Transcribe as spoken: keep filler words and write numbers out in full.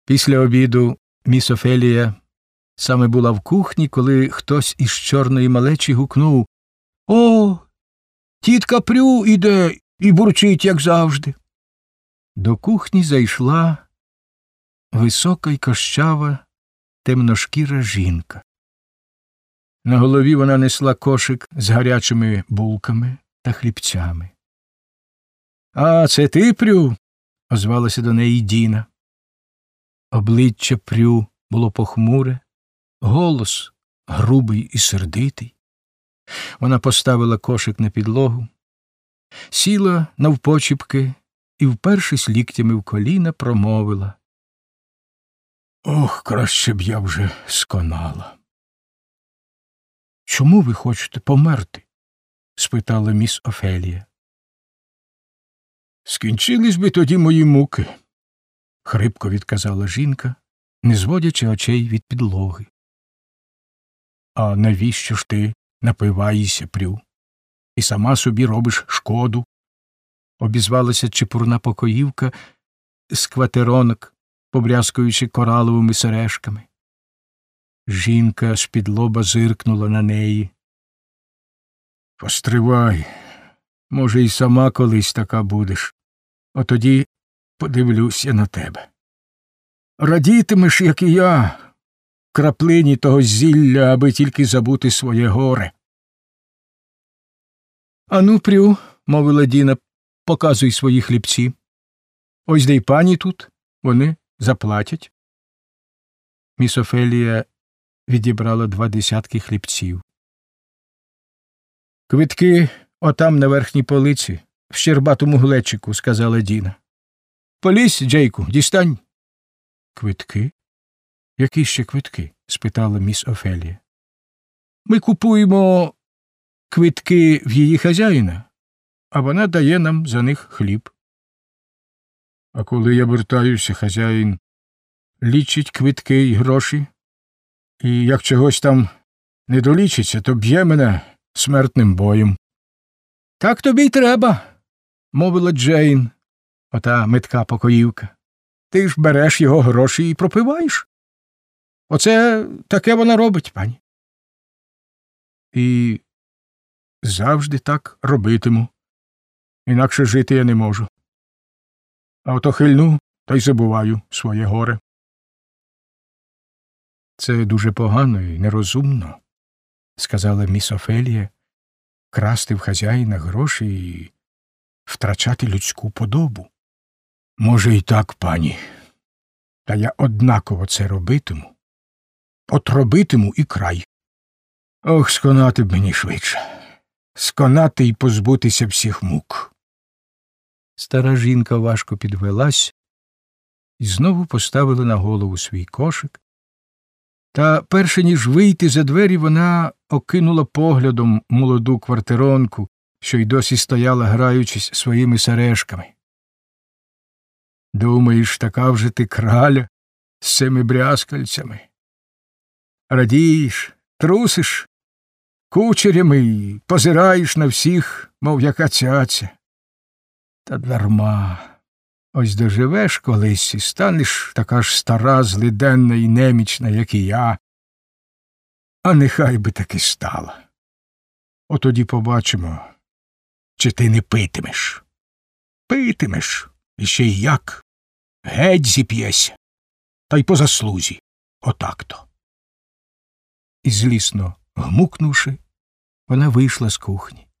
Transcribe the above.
Після обіду міс Офелія саме була в кухні, коли хтось із чорної малечі гукнув: «О, тітка Прю іде і бурчить, як завжди». До кухні зайшла висока й кощава темношкіра жінка. На голові вона несла кошик з гарячими булками та хлібцями. «А, це ти, Прю?» – озвалася до неї Діна. Обличчя Прю було похмуре, голос грубий і сердитий. Вона поставила кошик на підлогу, сіла навпочіпки і, впершись ліктями в коліна, промовила: «Ох, краще б я вже сконала». «Чому ви хочете померти?» – спитала міс Офелія. «Скінчились би тоді мої муки», – хрипко відказала жінка, не зводячи очей від підлоги. «А навіщо ж ти напиваєшся, Прю, і сама собі робиш шкоду?» – обізвалася чепурна покоївка з кватеронок, побрязкуючи кораловими сережками. Жінка з-під лоба зиркнула на неї. «Постривай, може, й сама колись така будеш. Отоді подивлюся на тебе. Радітимеш, як і я, краплині того зілля, аби тільки забути своє горе». «Ану, Прю», – мовила Діна, – «показуй свої хлібці. Ось де й пані тут, вони заплатять». Міс Офелія відібрала два десятки хлібців. «Квитки отам на верхній полиці, в щербатому глечику», – сказала Діна. «Полізь, Джейку, дістань». «Квитки? Які ще квитки?» – спитала міс Офелія. «Ми купуємо квитки в її хазяїна, а вона дає нам за них хліб». «А коли я вертаюся, хазяїн лічить квитки й гроші, і як чогось там не долічиться, то б'є мене смертним боєм». «Так тобі й треба», – мовила Джейн, ота метка покоївка. «Ти ж береш його гроші і пропиваєш. Оце таке вона робить, пані». «І завжди так робитиму. Інакше жити я не можу. А ото хильну, та й забуваю своє горе». «Це дуже погано і нерозумно», – сказала міс Офелія, – «красти в хазяїна гроші і втрачати людську подобу». «Може, і так, пані. Та я однаково це робитиму. От робитиму і край. Ох, сконати б мені швидше. Сконати й позбутися всіх мук». Стара жінка важко підвелась і знову поставила на голову свій кошик. Та перше ніж вийти за двері, вона окинула поглядом молоду квартиронку, що й досі стояла, граючись своїми сережками. «Думаєш, така вже ти краля з цими брязкальцями? Радієш, трусиш кучерями й позираєш на всіх, мов яка цяця. Та дарма. Ось доживеш колись і станеш така ж стара, злиденна і немічна, як і я. А нехай би таки стала. Отоді побачимо, чи ти не питимеш. Питимеш, і ще й як. Геть зіп'єся, та й по заслузі, отак-то». І злісно гмукнувши, вона вийшла з кухні.